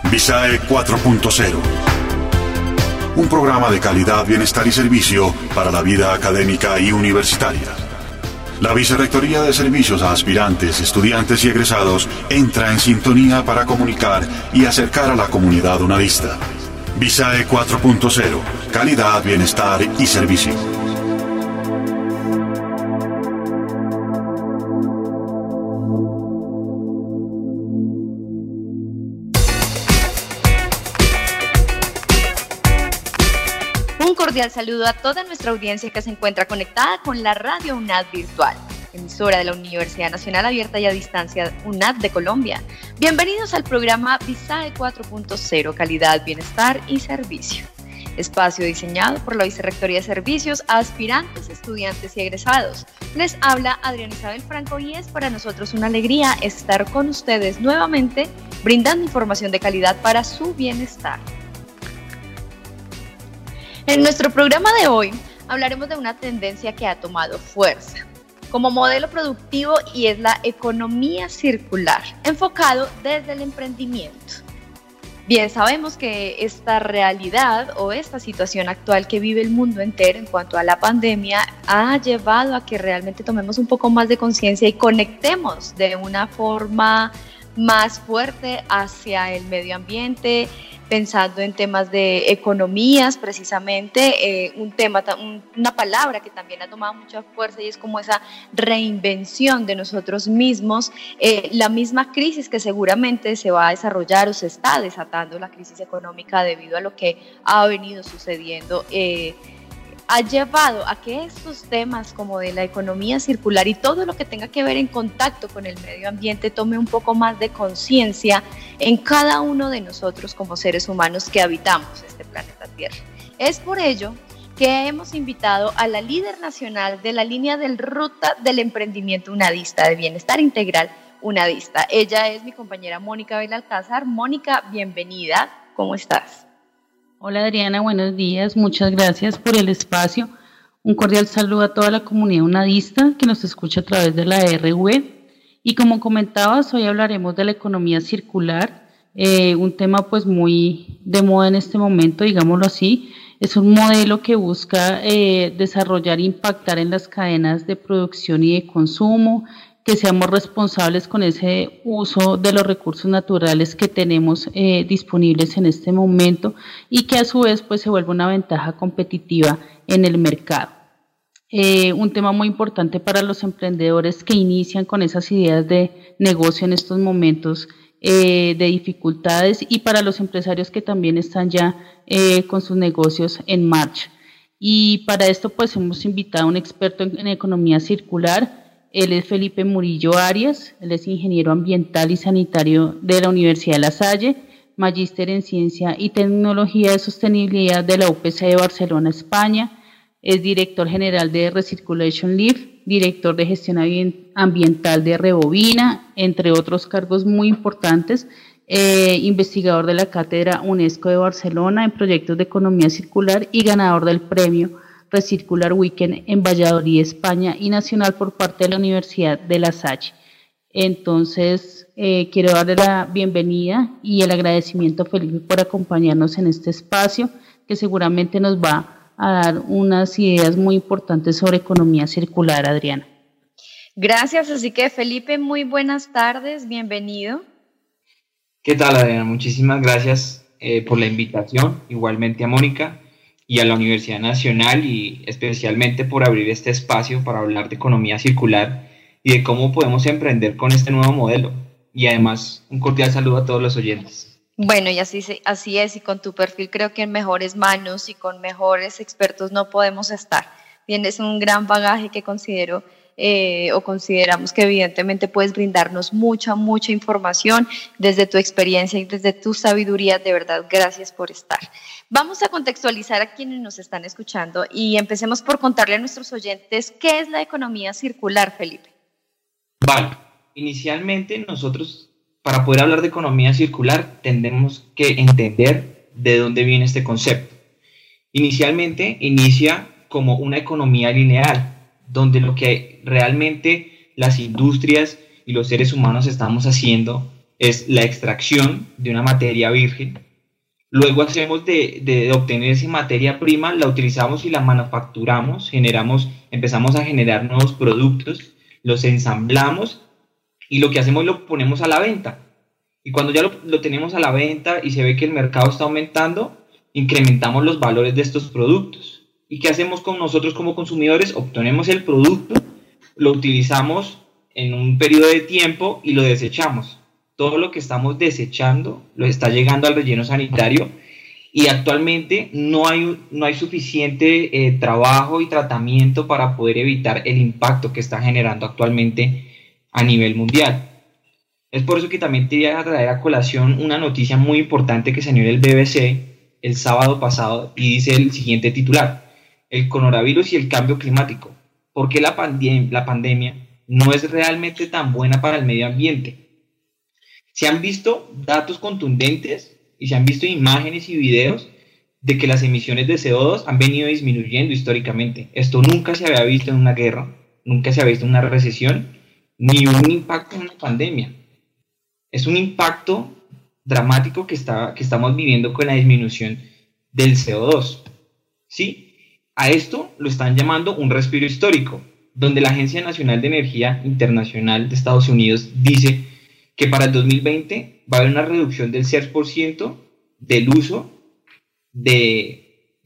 Visae 4.0. Un programa de calidad, bienestar y servicio para la vida académica y universitaria. La Vicerrectoría de Servicios a Aspirantes, Estudiantes y Egresados entra en sintonía para comunicar y acercar a la comunidad unadista. Visae 4.0. Calidad, bienestar y servicio. Cordial saludo a toda nuestra audiencia que se encuentra conectada con la Radio UNAD Virtual, emisora de la Universidad Nacional Abierta y a Distancia UNAD de Colombia. Bienvenidos al programa Visae 4.0, Calidad, Bienestar y Servicio. Espacio diseñado por la Vicerrectoría de Servicios a Aspirantes, Estudiantes y Egresados. Les habla Adriana Isabel Franco y es para nosotros una alegría estar con ustedes nuevamente brindando información de calidad para su bienestar. En nuestro programa de hoy hablaremos de una tendencia que ha tomado fuerza como modelo productivo y es la economía circular, enfocado desde el emprendimiento. Bien, sabemos que esta realidad o esta situación actual que vive el mundo entero en cuanto a la pandemia ha llevado a que realmente tomemos un poco más de conciencia y conectemos de una forma más fuerte hacia el medio ambiente, pensando en temas de economías precisamente, una palabra que también ha tomado mucha fuerza y es como esa reinvención de nosotros mismos, la misma crisis que seguramente se va a desarrollar o se está desatando, la crisis económica debido a lo que ha venido sucediendo, ha llevado a que estos temas como de la economía circular y todo lo que tenga que ver en contacto con el medio ambiente tome un poco más de conciencia en cada uno de nosotros como seres humanos que habitamos este planeta Tierra. Es por ello que hemos invitado a la líder nacional de la línea del Ruta del Emprendimiento Unadista, de Bienestar Integral Unadista. Ella es mi compañera Mónica Belalcázar. Mónica, bienvenida. ¿Cómo estás? Hola Adriana, buenos días, muchas gracias por el espacio. Un cordial saludo a toda la comunidad unadista que nos escucha a través de la RV. Y como comentabas, hoy hablaremos de la economía circular, un tema pues muy de moda en este momento, digámoslo así. Es un modelo que busca desarrollar e impactar en las cadenas de producción y de consumo, que seamos responsables con ese uso de los recursos naturales que tenemos disponibles en este momento y que a su vez pues se vuelva una ventaja competitiva en el mercado. Un tema muy importante para los emprendedores que inician con esas ideas de negocio en estos momentos de dificultades y para los empresarios que también están ya con sus negocios en marcha. Y para esto pues hemos invitado a un experto en economía circular. Él es Felipe Murillo Arias, él es ingeniero ambiental y sanitario de la Universidad de La Salle, magíster en Ciencia y Tecnología de Sostenibilidad de la UPC de Barcelona, España, es director general de Recirculation Live, director de Gestión Ambiental de Rebobina, entre otros cargos muy importantes, investigador de la Cátedra UNESCO de Barcelona en proyectos de economía circular y ganador del premio Recircular Weekend en Valladolid, España y nacional por parte de la Universidad de La Salle. Entonces, quiero darle la bienvenida y el agradecimiento a Felipe por acompañarnos en este espacio que seguramente nos va a dar unas ideas muy importantes sobre economía circular, Adriana. Gracias, así que Felipe, muy buenas tardes, bienvenido. ¿Qué tal, Adriana? Muchísimas gracias por la invitación, igualmente a Mónica y a la Universidad Nacional y especialmente por abrir este espacio para hablar de economía circular y de cómo podemos emprender con este nuevo modelo. Y además, un cordial saludo a todos los oyentes. Bueno, y así es, y con tu perfil creo que en mejores manos y con mejores expertos no podemos estar. Tienes un gran bagaje que considero o consideramos que evidentemente puedes brindarnos mucha información desde tu experiencia y desde tu sabiduría. De verdad, gracias por estar. Vamos a contextualizar a quienes nos están escuchando y empecemos por contarle a nuestros oyentes qué es la economía circular, Felipe. Vale, inicialmente nosotros para poder hablar de economía circular tenemos que entender de dónde viene este concepto. Inicialmente inicia como una economía lineal, donde lo que realmente las industrias y los seres humanos estamos haciendo es la extracción de una materia virgen. Luego hacemos de obtener esa materia prima, la utilizamos y la manufacturamos, empezamos a generar nuevos productos, los ensamblamos y lo que hacemos lo ponemos a la venta. Y cuando ya lo tenemos a la venta y se ve que el mercado está aumentando, incrementamos los valores de estos productos. ¿Y qué hacemos con nosotros como consumidores? Obtenemos el producto, lo utilizamos en un periodo de tiempo y lo desechamos. Todo lo que estamos desechando lo está llegando al relleno sanitario y actualmente no hay suficiente trabajo y tratamiento para poder evitar el impacto que está generando actualmente a nivel mundial. Es por eso que también te voy a traer a colación una noticia muy importante que salió en el BBC el sábado pasado y dice el siguiente titular: el coronavirus y el cambio climático. ¿Por qué la pandemia no es realmente tan buena para el medio ambiente? Se han visto datos contundentes y se han visto imágenes y videos de que las emisiones de CO2 han venido disminuyendo históricamente. Esto nunca se había visto en una guerra, nunca se había visto en una recesión, ni un impacto en una pandemia. Es un impacto dramático que estamos viviendo con la disminución del CO2. ¿Sí? A esto lo están llamando un respiro histórico, donde la Agencia Nacional de Energía Internacional de Estados Unidos dice que para el 2020 va a haber una reducción del 6% del uso de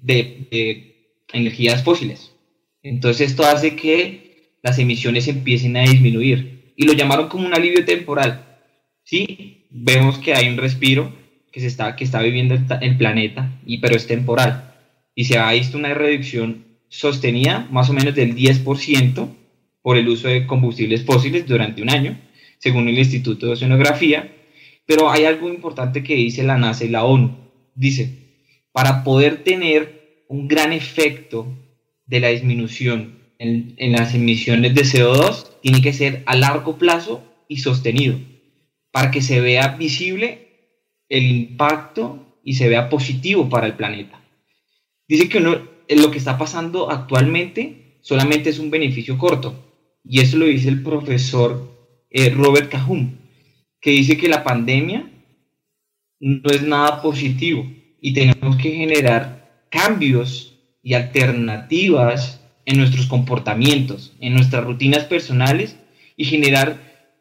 energías fósiles. Entonces esto hace que las emisiones empiecen a disminuir y lo llamaron como un alivio temporal. Sí, vemos que hay un respiro que está viviendo el planeta, pero es temporal y se ha visto una reducción sostenida más o menos del 10% por el uso de combustibles fósiles durante un año, según el Instituto de Oceanografía. Pero hay algo importante que dice la NASA y la ONU. Dice, para poder tener un gran efecto de la disminución en las emisiones de CO2, tiene que ser a largo plazo y sostenido, para que se vea visible el impacto y se vea positivo para el planeta. Dice que lo que está pasando actualmente solamente es un beneficio corto, y eso lo dice el profesor Robert Cahun, que dice que la pandemia no es nada positivo y tenemos que generar cambios y alternativas en nuestros comportamientos, en nuestras rutinas personales y generar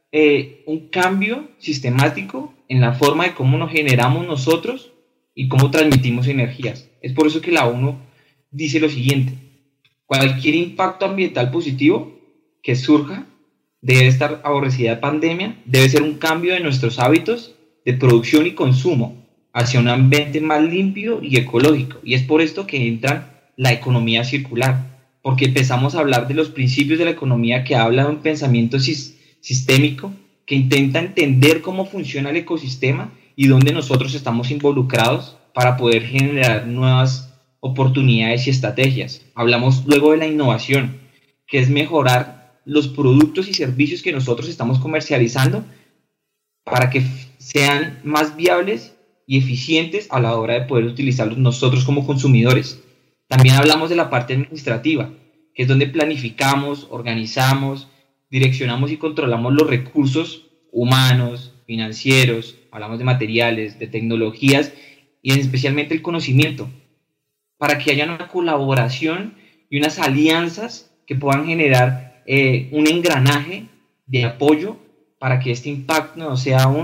un cambio sistemático en la forma de cómo nos generamos nosotros y cómo transmitimos energías. Es por eso que la ONU dice lo siguiente: cualquier impacto ambiental positivo que surja de esta aborrecida pandemia debe ser un cambio de nuestros hábitos de producción y consumo hacia un ambiente más limpio y ecológico. Y es por esto que entra la economía circular, porque empezamos a hablar de los principios de la economía, que habla de un pensamiento sistémico que intenta entender cómo funciona el ecosistema y dónde nosotros estamos involucrados para poder generar nuevas oportunidades y estrategias. Hablamos luego de la innovación, que es mejorar los productos y servicios que nosotros estamos comercializando para que sean más viables y eficientes a la hora de poder utilizarlos nosotros como consumidores. También hablamos de la parte administrativa, que es donde planificamos, organizamos, direccionamos y controlamos los recursos humanos, financieros, hablamos de materiales, de tecnologías y especialmente el conocimiento, para que haya una colaboración y unas alianzas que puedan generar un engranaje de apoyo para que este impacto no sea aún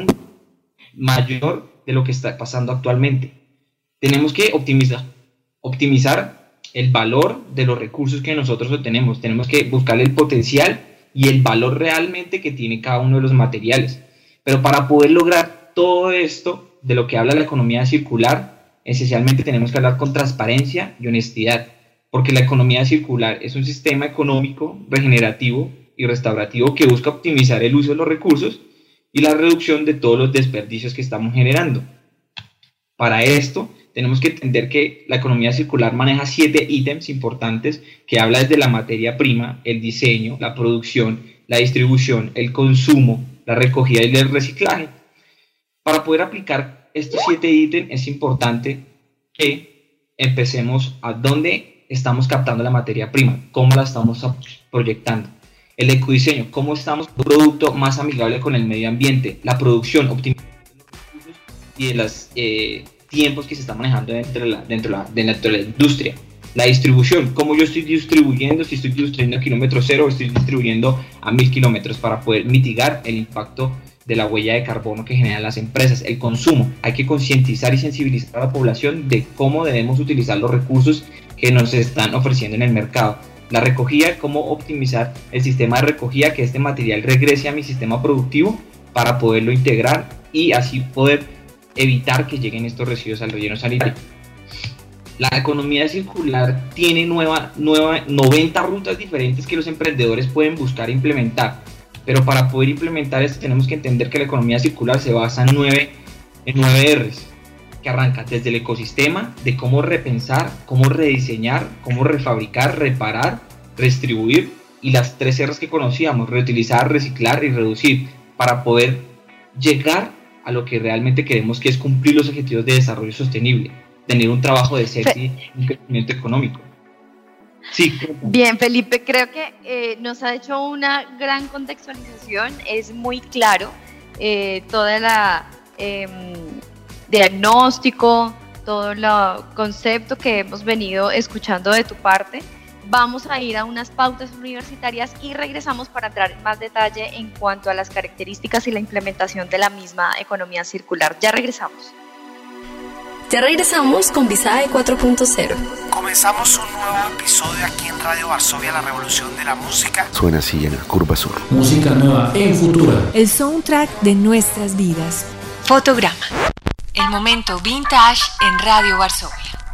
mayor de lo que está pasando actualmente. Tenemos que optimizar el valor de los recursos que nosotros obtenemos. Tenemos que buscar el potencial y el valor realmente que tiene cada uno de los materiales. Pero para poder lograr todo esto de lo que habla la economía circular, esencialmente tenemos que hablar con transparencia y honestidad, porque la economía circular es un sistema económico regenerativo y restaurativo que busca optimizar el uso de los recursos y la reducción de todos los desperdicios que estamos generando. Para esto, tenemos que entender que la economía circular maneja 7 ítems importantes que habla desde la materia prima, el diseño, la producción, la distribución, el consumo, la recogida y el reciclaje. Para poder aplicar estos 7 ítems es importante que empecemos a dónde estamos captando la materia prima, cómo la estamos proyectando. El ecodiseño, cómo estamos un producto más amigable con el medio ambiente. La producción, optimización de los recursos y de los tiempos que se están manejando dentro de la industria. La distribución, cómo yo estoy distribuyendo, si estoy distribuyendo a kilómetro cero o estoy distribuyendo a 1000 kilómetros para poder mitigar el impacto de la huella de carbono que generan las empresas. El consumo, hay que concientizar y sensibilizar a la población de cómo debemos utilizar los recursos que nos están ofreciendo en el mercado. La recogida, cómo optimizar el sistema de recogida, que este material regrese a mi sistema productivo para poderlo integrar y así poder evitar que lleguen estos residuos al relleno sanitario. La economía circular tiene 90 rutas diferentes que los emprendedores pueden buscar e implementar, pero para poder implementar esto tenemos que entender que la economía circular se basa en 9 R's, que arranca desde el ecosistema, de cómo repensar, cómo rediseñar, cómo refabricar, reparar, redistribuir, y las 3 R's que conocíamos, reutilizar, reciclar y reducir, para poder llegar a lo que realmente queremos, que es cumplir los objetivos de desarrollo sostenible, tener un trabajo decente y un crecimiento económico. Sí. Bien, Felipe, creo que nos ha hecho una gran contextualización, es muy claro toda la diagnóstico, todo el concepto que hemos venido escuchando de tu parte. Vamos a ir a unas pautas universitarias y regresamos para entrar en más detalle en cuanto a las características y la implementación de la misma economía circular. Ya regresamos. Ya regresamos con Visae 4.0. Comenzamos un nuevo episodio aquí en Radio Varsovia, la revolución de la música. Suena así en la Curva Sur. Música nueva en Futura. El soundtrack de nuestras vidas. Fotograma. El momento vintage en Radio Varsovia.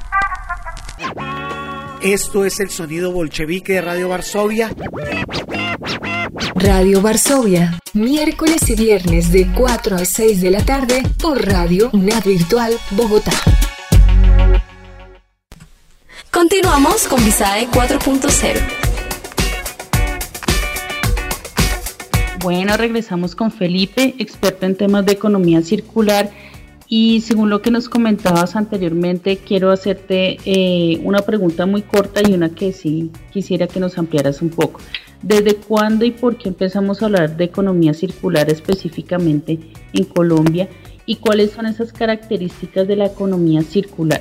Esto es el sonido bolchevique de Radio Varsovia. Radio Varsovia, miércoles y viernes de 4 a 6 de la tarde por Radio UNAD Virtual Bogotá. Continuamos con Visae 4.0. Bueno, regresamos con Felipe, experto en temas de economía circular. Y según lo que nos comentabas anteriormente, quiero hacerte una pregunta muy corta y una que sí quisiera que nos ampliaras un poco. ¿Desde cuándo y por qué empezamos a hablar de economía circular específicamente en Colombia? ¿Y cuáles son esas características de la economía circular?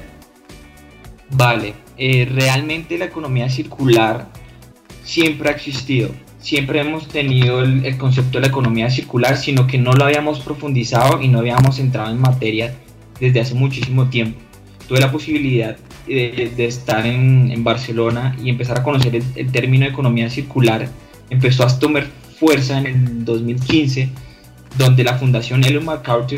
Vale, realmente la economía circular siempre ha existido. Siempre hemos tenido el concepto de la economía circular, sino que no lo habíamos profundizado y no habíamos entrado en materia desde hace muchísimo tiempo. Tuve la posibilidad de estar en Barcelona y empezar a conocer el término de economía circular. Empezó a tomar fuerza en el 2015, donde la Fundación Ellen MacArthur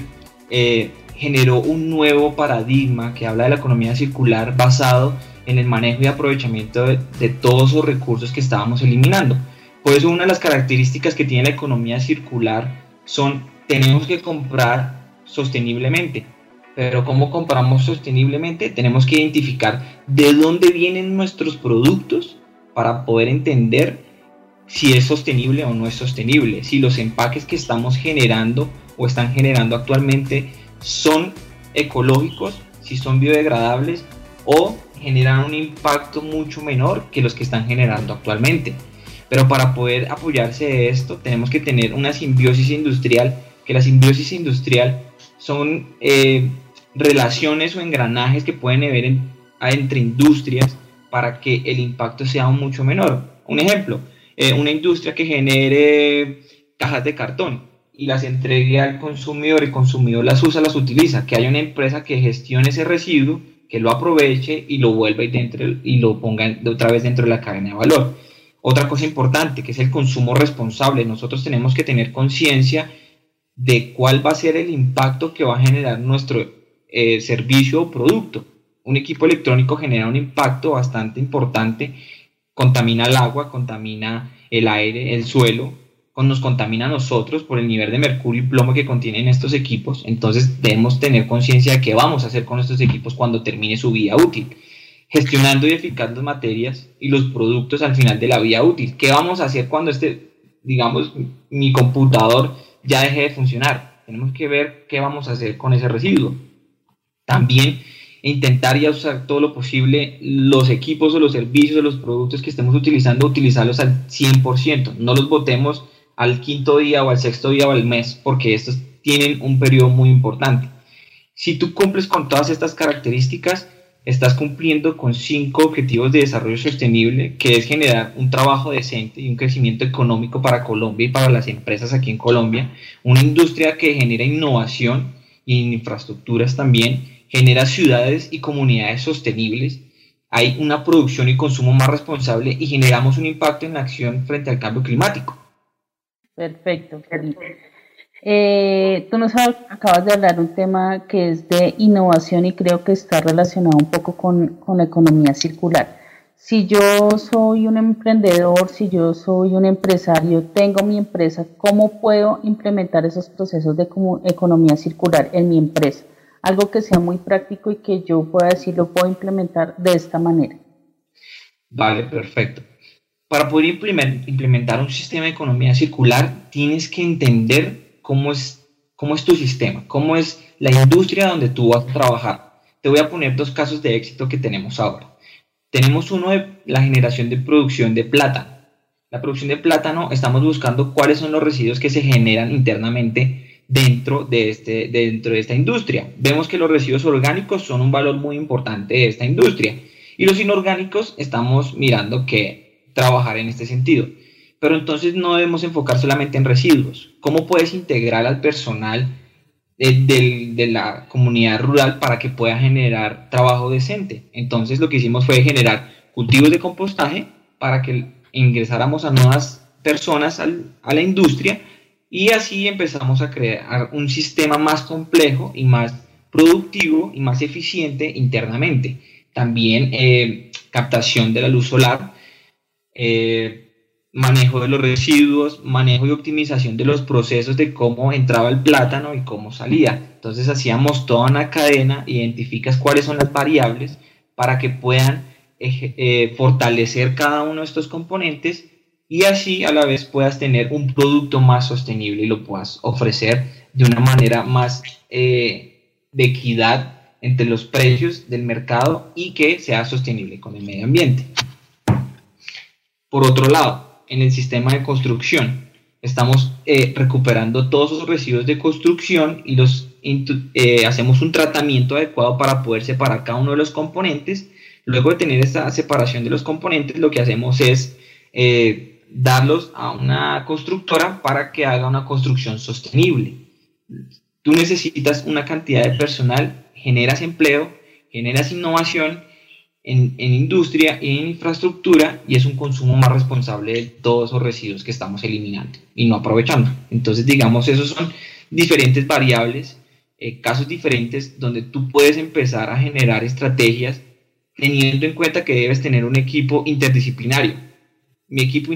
generó un nuevo paradigma que habla de la economía circular basado en el manejo y aprovechamiento de todos los recursos que estábamos eliminando. Por eso una de las características que tiene la economía circular tenemos que comprar sosteniblemente. Pero ¿cómo compramos sosteniblemente? Tenemos que identificar de dónde vienen nuestros productos para poder entender si es sostenible o no es sostenible, si los empaques que estamos generando o están generando actualmente son ecológicos, si son biodegradables o generan un impacto mucho menor que los que están generando actualmente. Pero para poder apoyarse de esto tenemos que tener una simbiosis industrial, que la simbiosis industrial son relaciones o engranajes que pueden haber entre industrias para que el impacto sea mucho menor. Un ejemplo, una industria que genere cajas de cartón y las entregue al consumidor, el consumidor las usa, las utiliza, que haya una empresa que gestione ese residuo, que lo aproveche y lo vuelva y lo ponga otra vez dentro de la cadena de valor. Otra cosa importante, que es el consumo responsable. Nosotros tenemos que tener conciencia de cuál va a ser el impacto que va a generar nuestro servicio o producto. Un equipo electrónico genera un impacto bastante importante, contamina el agua, contamina el aire, el suelo, nos contamina a nosotros por el nivel de mercurio y plomo que contienen estos equipos. Entonces debemos tener conciencia de qué vamos a hacer con estos equipos cuando termine su vida útil. Gestionando y edificando materias y los productos al final de la vida útil. ¿Qué vamos a hacer cuando mi computador ya deje de funcionar? Tenemos que ver qué vamos a hacer con ese residuo. También e intentar ya usar todo lo posible los equipos o los servicios o los productos que estemos utilizando, utilizarlos al 100%, no los botemos al quinto día o al sexto día o al mes, porque estos tienen un periodo muy importante. Si tú cumples con todas estas características, estás cumpliendo con 5 objetivos de desarrollo sostenible, que es generar un trabajo decente y un crecimiento económico para Colombia y para las empresas aquí en Colombia, una industria que genera innovación y en infraestructuras también, genera ciudades y comunidades sostenibles, hay una producción y consumo más responsable y generamos un impacto en la acción frente al cambio climático. Perfecto, Felipe. Tú nos acabas de hablar un tema que es de innovación y creo que está relacionado un poco con la economía circular. Si yo soy un emprendedor, si yo soy un empresario, tengo mi empresa, ¿cómo puedo implementar esos procesos de economía circular en mi empresa? Algo que sea muy práctico y que yo pueda decir, lo puedo implementar de esta manera. Vale, perfecto. Para poder implementar un sistema de economía circular, tienes que entender cómo es tu sistema, cómo es la industria donde tú vas a trabajar. Te voy a poner 2 casos de éxito que tenemos ahora. Tenemos uno de la generación de producción de plátano. La producción de plátano, estamos buscando cuáles son los residuos que se generan internamente dentro de esta industria. Vemos que los residuos orgánicos son un valor muy importante de esta industria y los inorgánicos estamos mirando que trabajar en este sentido. Pero entonces no debemos enfocar solamente en residuos. ¿Cómo puedes integrar al personal de la comunidad rural para que pueda generar trabajo decente? Entonces lo que hicimos fue generar cultivos de compostaje para que ingresáramos a nuevas personas a la industria y así empezamos a crear un sistema más complejo y más productivo y más eficiente internamente. También captación de la luz solar, manejo de los residuos, manejo y optimización de los procesos de cómo entraba el plátano y cómo salía. Entonces hacíamos toda una cadena, identificas cuáles son las variables para que puedan fortalecer cada uno de estos componentes y así a la vez puedas tener un producto más sostenible y lo puedas ofrecer de una manera más de equidad entre los precios del mercado y que sea sostenible con el medio ambiente. Por otro lado, en el sistema de construcción, estamos recuperando todos esos residuos de construcción y hacemos un tratamiento adecuado para poder separar cada uno de los componentes. Luego de tener esta separación de los componentes, lo que hacemos es darlos a una constructora para que haga una construcción sostenible. Tú necesitas una cantidad de personal, generas empleo, generas innovación en industria y en infraestructura y es un consumo más responsable de todos esos residuos que estamos eliminando y no aprovechando. Entonces, digamos, esos son diferentes variables, casos diferentes donde tú puedes empezar a generar estrategias teniendo en cuenta que debes tener un equipo interdisciplinario. Mi equipo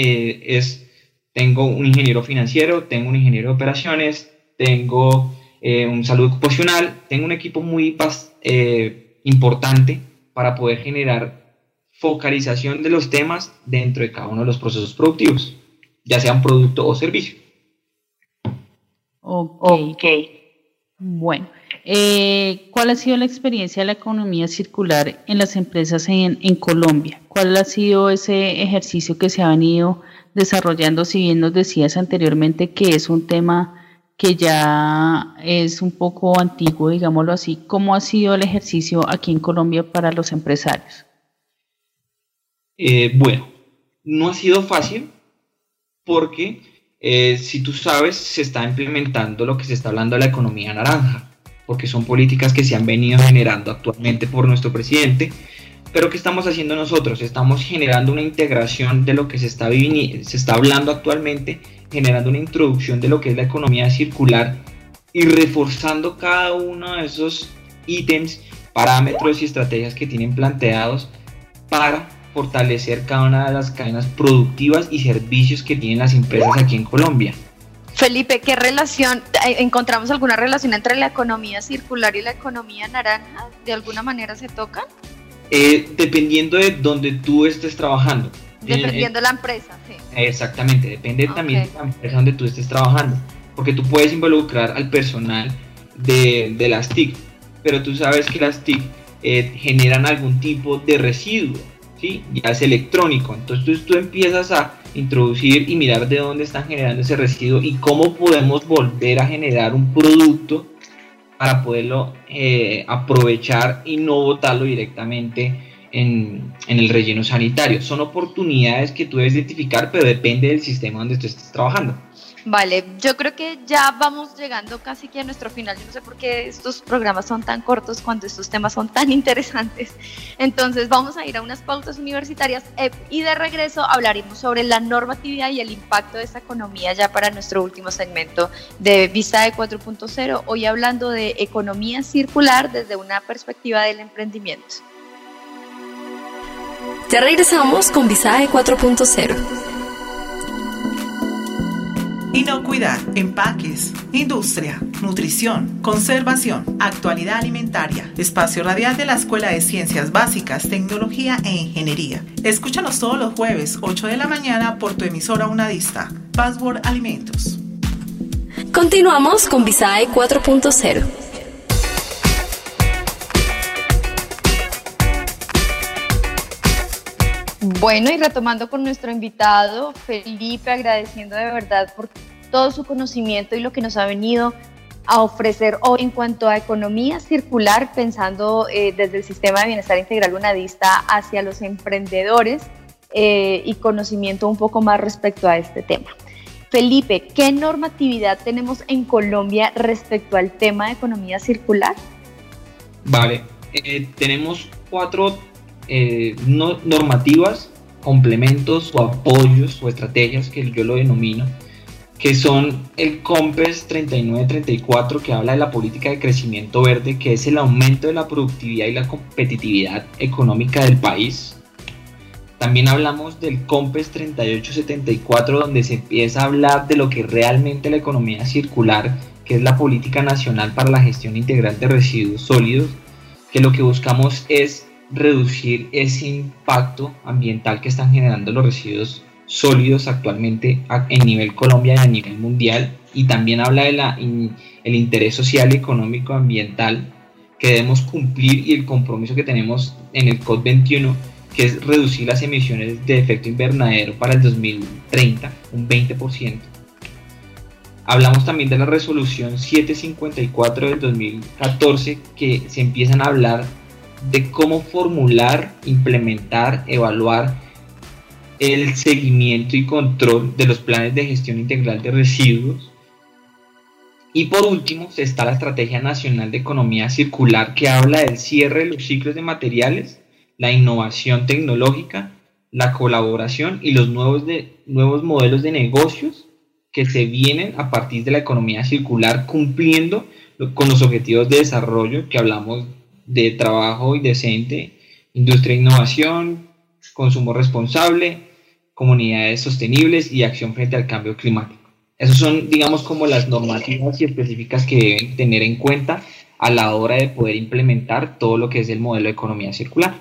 tengo un ingeniero financiero, tengo un ingeniero de operaciones, tengo un salud ocupacional, tengo un equipo muy importante para poder generar focalización de los temas dentro de cada uno de los procesos productivos, ya sea un producto o servicio. Ok. Bueno, ¿cuál ha sido la experiencia de la economía circular en las empresas en Colombia? ¿Cuál ha sido ese ejercicio que se ha venido desarrollando? Si bien nos decías anteriormente que es un tema que ya es un poco antiguo, digámoslo así, ¿cómo ha sido el ejercicio aquí en Colombia para los empresarios? Bueno, no ha sido fácil porque, si tú sabes, se está implementando lo que se está hablando de la economía naranja, porque son políticas que se han venido generando actualmente por nuestro presidente, pero ¿qué estamos haciendo nosotros? Estamos generando una integración de lo que se está hablando actualmente, generando una introducción de lo que es la economía circular y reforzando cada uno de esos ítems, parámetros y estrategias que tienen planteados para fortalecer cada una de las cadenas productivas y servicios que tienen las empresas aquí en Colombia. Felipe, ¿qué relación, encontramos alguna relación entre la economía circular y la economía naranja? ¿De alguna manera se tocan? Dependiendo de donde tú estés trabajando. Dependiendo de la empresa, sí. Exactamente, depende también de la empresa donde tú estés trabajando, porque tú puedes involucrar al personal de las TIC, pero tú sabes que las TIC generan algún tipo de residuo, ¿sí? Ya es electrónico. Entonces tú empiezas a introducir y mirar de dónde están generando ese residuo y cómo podemos volver a generar un producto para poderlo aprovechar y no botarlo directamente en el relleno sanitario. Son oportunidades que tú debes identificar, pero depende del sistema donde tú estés trabajando. Vale, yo creo que ya vamos llegando casi que a nuestro final. Yo no sé por qué estos programas son tan cortos cuando estos temas son tan interesantes. Entonces vamos a ir a unas pautas universitarias y de regreso hablaremos sobre la normatividad y el impacto de esta economía ya para nuestro último segmento de Visae 4.0, hoy hablando de economía circular desde una perspectiva del emprendimiento. Ya regresamos con Visae 4.0. Inocuidad, empaques, industria, nutrición, conservación, actualidad alimentaria. Espacio radial de la Escuela de Ciencias Básicas, Tecnología e Ingeniería. Escúchanos todos los jueves, 8 de la mañana, por tu emisora Unadista. Password Alimentos. Continuamos con Visae 4.0. Bueno, y retomando con nuestro invitado, Felipe, agradeciendo de verdad por todo su conocimiento y lo que nos ha venido a ofrecer hoy en cuanto a economía circular, pensando desde el Sistema de Bienestar Integral Unadista hacia los emprendedores y conocimiento un poco más respecto a este tema. Felipe, ¿qué normatividad tenemos en Colombia respecto al tema de economía circular? Vale, tenemos 4 normativas, complementos o apoyos o estrategias que yo lo denomino, que son el COMPES 3934, que habla de la política de crecimiento verde, que es el aumento de la productividad y la competitividad económica del país. También hablamos del COMPES 3874, donde se empieza a hablar de lo que realmente la economía circular, que es la política nacional para la gestión integral de residuos sólidos, que lo que buscamos es reducir ese impacto ambiental que están generando los residuos sólidos actualmente en nivel Colombia y a nivel mundial, y también habla de el interés social, económico, ambiental que debemos cumplir y el compromiso que tenemos en el COP21, que es reducir las emisiones de efecto invernadero para el 2030 un 20%. Hablamos también de la resolución 754 del 2014, que se empiezan a hablar de cómo formular, implementar, evaluar el seguimiento y control de los planes de gestión integral de residuos. Y por último está la Estrategia Nacional de Economía Circular, que habla del cierre de los ciclos de materiales, la innovación tecnológica, la colaboración y los nuevos modelos de negocios que se vienen a partir de la economía circular, cumpliendo con los objetivos de desarrollo que hablamos de trabajo y decente, industria e innovación, consumo responsable, comunidades sostenibles y acción frente al cambio climático. Esas son, digamos, como las normativas y específicas que deben tener en cuenta a la hora de poder implementar todo lo que es el modelo de economía circular.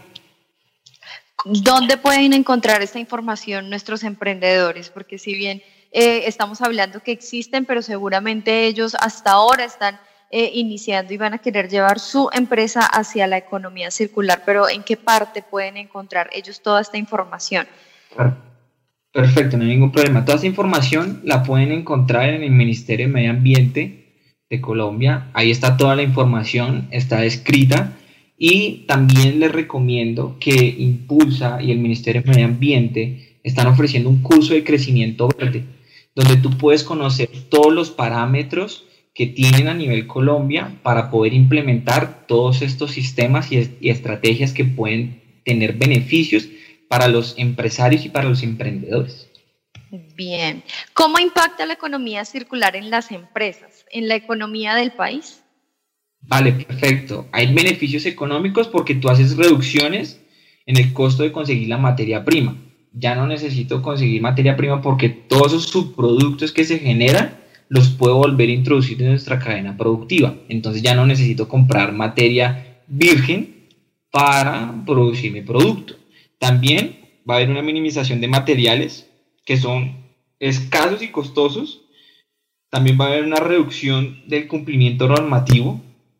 ¿Dónde pueden encontrar esta información nuestros emprendedores? Porque si bien estamos hablando que existen, pero seguramente ellos hasta ahora están iniciando y van a querer llevar su empresa hacia la economía circular, pero ¿en qué parte pueden encontrar ellos toda esta información? Perfecto, no hay ningún problema. Toda esta información la pueden encontrar en el Ministerio de Medio Ambiente de Colombia. Ahí está toda la información, está escrita, y también les recomiendo que Impulsa y el Ministerio de Medio Ambiente están ofreciendo un curso de crecimiento verde, donde tú puedes conocer todos los parámetros que tienen a nivel Colombia para poder implementar todos estos sistemas y estrategias que pueden tener beneficios para los empresarios y para los emprendedores. Bien. ¿Cómo impacta la economía circular en las empresas, en la economía del país? Vale, perfecto. Hay beneficios económicos porque tú haces reducciones en el costo de conseguir la materia prima. Ya no necesito conseguir materia prima porque todos esos subproductos que se generan los puedo volver a introducir en nuestra cadena productiva. Entonces ya no necesito comprar materia virgen para producir mi producto. También va a haber una minimización de materiales que son escasos y costosos. También va a haber una reducción del cumplimiento normativo.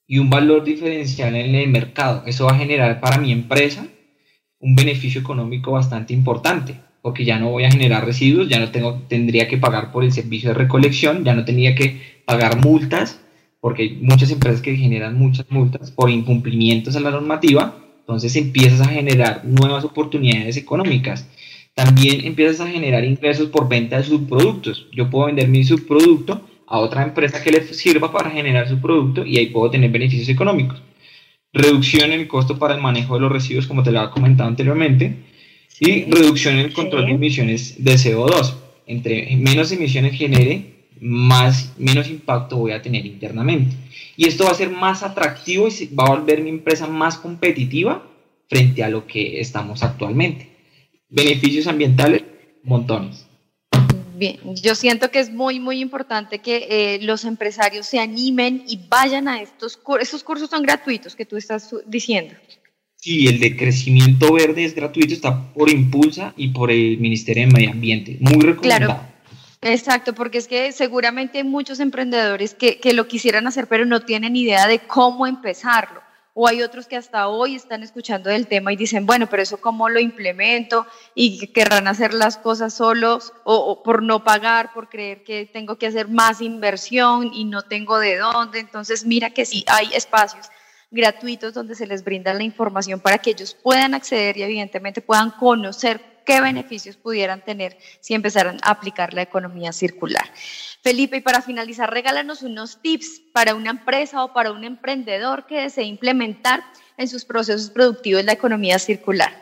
y un valor diferencial en el mercado. Eso va a generar para mi empresa un beneficio económico bastante importante, porque ya no voy a generar residuos, ya no tendría que pagar por el servicio de recolección, ya no tendría que pagar multas, porque hay muchas empresas que generan muchas multas por incumplimientos a la normativa. Entonces empiezas a generar nuevas oportunidades económicas. También empiezas a generar ingresos por venta de subproductos. Yo puedo vender mi subproducto a otra empresa que le sirva para generar su producto y ahí puedo tener beneficios económicos. Reducción en el costo para el manejo de los residuos, como te lo había comentado anteriormente, y reducción en el control de emisiones de CO2. Entre menos emisiones genere, menos impacto voy a tener internamente. Y esto va a ser más atractivo y va a volver mi empresa más competitiva frente a lo que estamos actualmente. Beneficios ambientales, montones. Bien, yo siento que es muy, muy importante que los empresarios se animen y vayan a estos cursos. Esos cursos son gratuitos que tú estás diciendo. Sí, el de crecimiento verde es gratuito, está por Impulsa y por el Ministerio de Medio Ambiente. Muy recomendado. Claro, exacto, porque es que seguramente hay muchos emprendedores que lo quisieran hacer, pero no tienen idea de cómo empezarlo. O hay otros que hasta hoy están escuchando del tema y dicen, bueno, pero eso cómo lo implemento, y que querrán hacer las cosas solos o por no pagar, por creer que tengo que hacer más inversión y no tengo de dónde. Entonces mira que sí hay espacios gratuitos donde se les brinda la información para que ellos puedan acceder y evidentemente puedan conocer qué beneficios pudieran tener si empezaran a aplicar la economía circular. Felipe, y para finalizar, regálanos unos tips para una empresa o para un emprendedor que desee implementar en sus procesos productivos la economía circular.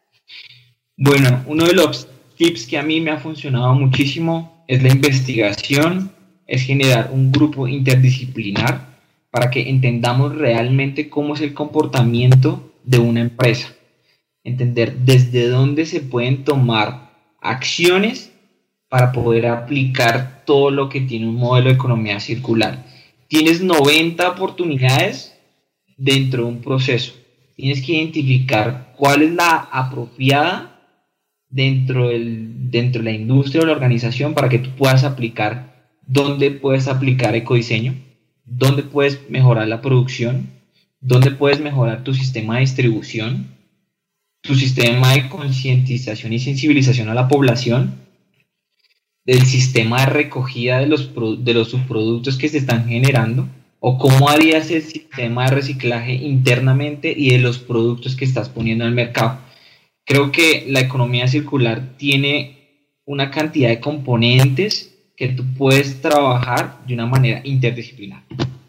Bueno, uno de los tips que a mí me ha funcionado muchísimo es la investigación, es generar un grupo interdisciplinar para que entendamos realmente cómo es el comportamiento de una empresa, entender desde dónde se pueden tomar acciones para poder aplicar todo lo que tiene un modelo de economía circular. Tienes 90 oportunidades dentro de un proceso. Tienes que identificar cuál es la apropiada dentro de la industria o la organización para que tú puedas aplicar, dónde puedes aplicar ecodiseño, dónde puedes mejorar la producción, dónde puedes mejorar tu sistema de distribución, tu sistema de concientización y sensibilización a la población, del sistema de recogida de los subproductos que se están generando, o cómo harías el sistema de reciclaje internamente y de los productos que estás poniendo al mercado. Creo que la economía circular tiene una cantidad de componentes que tú puedes trabajar de una manera interdisciplinar.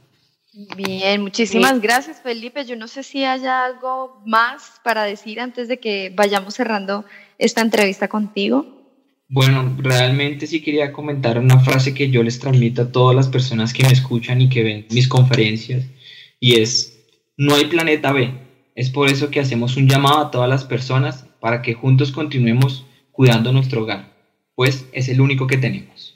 Bien, muchísimas gracias, Felipe. Yo no sé si haya algo más para decir antes de que vayamos cerrando esta entrevista contigo. Bueno, realmente sí quería comentar una frase que yo les transmito a todas las personas que me escuchan y que ven mis conferencias, y es: no hay planeta B. Es por eso que hacemos un llamado a todas las personas para que juntos continuemos cuidando nuestro hogar, pues es el único que tenemos.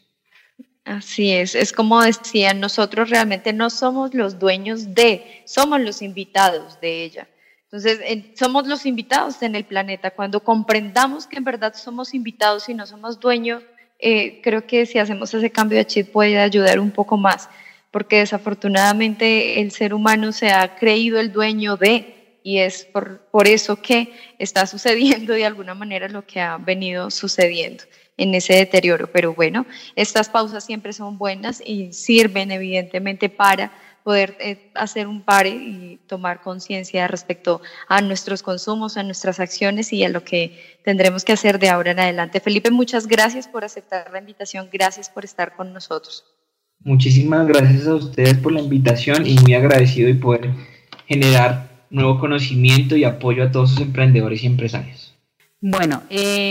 Así es como decían, nosotros realmente no somos los dueños somos los invitados de ella. Entonces, somos los invitados en el planeta. Cuando comprendamos que en verdad somos invitados y no somos dueños, creo que si hacemos ese cambio de chip puede ayudar un poco más, porque desafortunadamente el ser humano se ha creído el dueño y es por eso que está sucediendo de alguna manera lo que ha venido sucediendo en ese deterioro. Pero bueno, estas pausas siempre son buenas y sirven evidentemente para poder hacer un pare y tomar conciencia respecto a nuestros consumos, a nuestras acciones y a lo que tendremos que hacer de ahora en adelante. Felipe, muchas gracias por aceptar la invitación, gracias por estar con nosotros. Muchísimas gracias a ustedes por la invitación y muy agradecido de poder generar nuevo conocimiento y apoyo a todos sus emprendedores y empresarios. Bueno,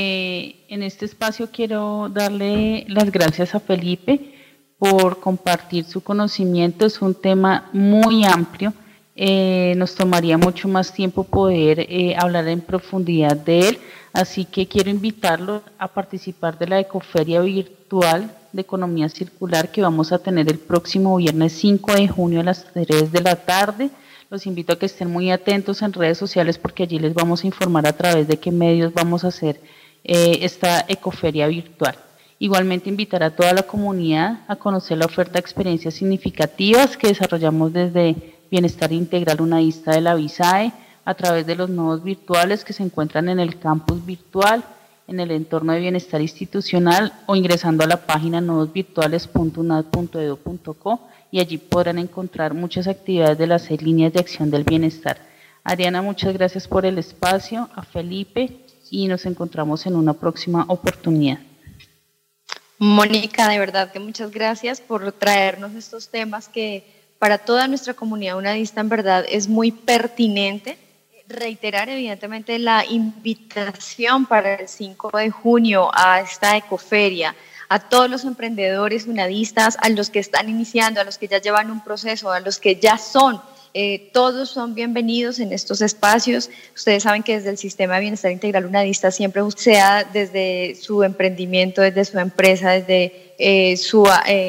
en este espacio quiero darle las gracias a Felipe por compartir su conocimiento. Es un tema muy amplio, nos tomaría mucho más tiempo poder hablar en profundidad de él, así que quiero invitarlos a participar de la Ecoferia Virtual de Economía Circular que vamos a tener el próximo viernes 5 de junio a las 3 de la tarde. Los invito a que estén muy atentos en redes sociales porque allí les vamos a informar a través de qué medios vamos a hacer esta Ecoferia Virtual. Igualmente invitar a toda la comunidad a conocer la oferta de experiencias significativas que desarrollamos desde Bienestar Integral Unadista de la BISAE, a través de los nodos virtuales que se encuentran en el campus virtual, en el entorno de bienestar institucional o ingresando a la página nodosvirtuales.unad.edu.co y allí podrán encontrar muchas actividades de las 6 líneas de acción del bienestar. Adriana, muchas gracias por el espacio, a Felipe, y nos encontramos en una próxima oportunidad. Mónica, de verdad que muchas gracias por traernos estos temas que para toda nuestra comunidad unadista en verdad es muy pertinente. Reiterar evidentemente la invitación para el 5 de junio a esta ecoferia, a todos los emprendedores unadistas, a los que están iniciando, a los que ya llevan un proceso, a los que ya son, todos son bienvenidos en estos espacios. Ustedes saben que desde el Sistema de Bienestar Integral Unadista siempre, sea desde su emprendimiento, desde su empresa, desde su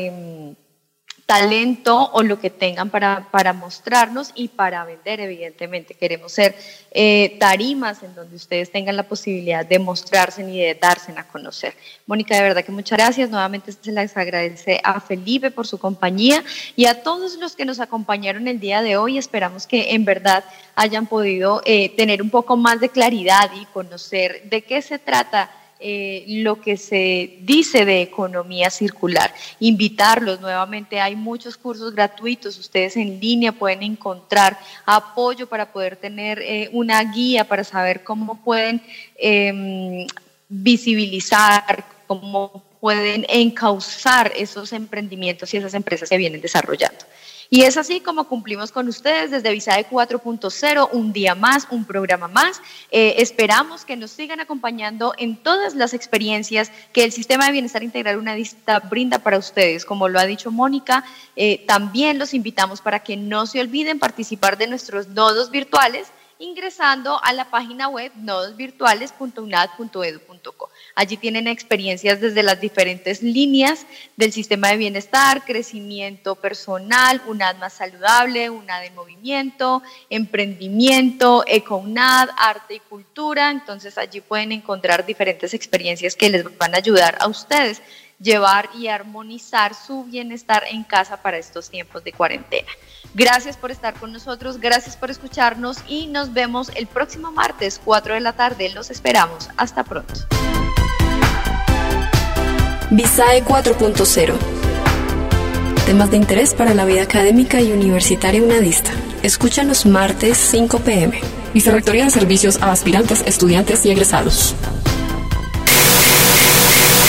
talento o lo que tengan para mostrarnos y para vender, evidentemente. Queremos ser tarimas en donde ustedes tengan la posibilidad de mostrarse y de darse a conocer. Mónica, de verdad que muchas gracias. Nuevamente se les agradece a Felipe por su compañía y a todos los que nos acompañaron el día de hoy. Esperamos que en verdad hayan podido tener un poco más de claridad y conocer de qué se trata lo que se dice de economía circular. Invitarlos nuevamente, hay muchos cursos gratuitos, ustedes en línea pueden encontrar apoyo para poder tener una guía para saber cómo pueden visibilizar, cómo pueden encauzar esos emprendimientos y esas empresas que vienen desarrollando. Y es así como cumplimos con ustedes desde BISAE 4.0, un día más, un programa más. Esperamos que nos sigan acompañando en todas las experiencias que el Sistema de Bienestar Integral Unadista brinda para ustedes. Como lo ha dicho Mónica, también los invitamos para que no se olviden participar de nuestros nodos virtuales ingresando a la página web nodosvirtuales.unad.edu.co. Allí tienen experiencias desde las diferentes líneas del sistema de bienestar, crecimiento personal, UNAD más saludable, UNAD en movimiento, emprendimiento, EcoUNAD, arte y cultura. Entonces allí pueden encontrar diferentes experiencias que les van a ayudar a ustedes llevar y armonizar su bienestar en casa para estos tiempos de cuarentena. Gracias por estar con nosotros, gracias por escucharnos y nos vemos el próximo martes, 4 de la tarde. Los esperamos. Hasta pronto. BISAE 4.0. Temas de interés para la vida académica y universitaria unadista. Escúchanos martes 5 p.m. Vicerrectoría de Servicios a Aspirantes, Estudiantes y Egresados.